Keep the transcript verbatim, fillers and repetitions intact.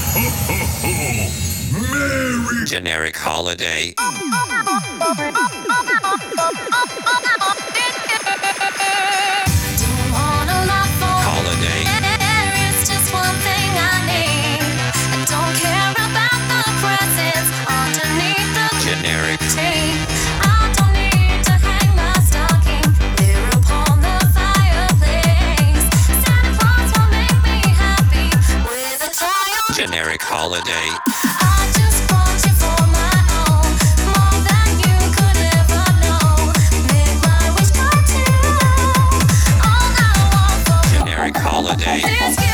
Merry Generic holiday. Don't want a lot for Holiday. It's just one thing I need. I don't care about the presents underneath the Generic. tree. I don't need to hang my stocking there upon the fireplace. Santa Claus will make me happy with a toy on. Generic holiday. I just want you for my own, more than you could ever know. Make my wish come true. All I want for Generic holiday. this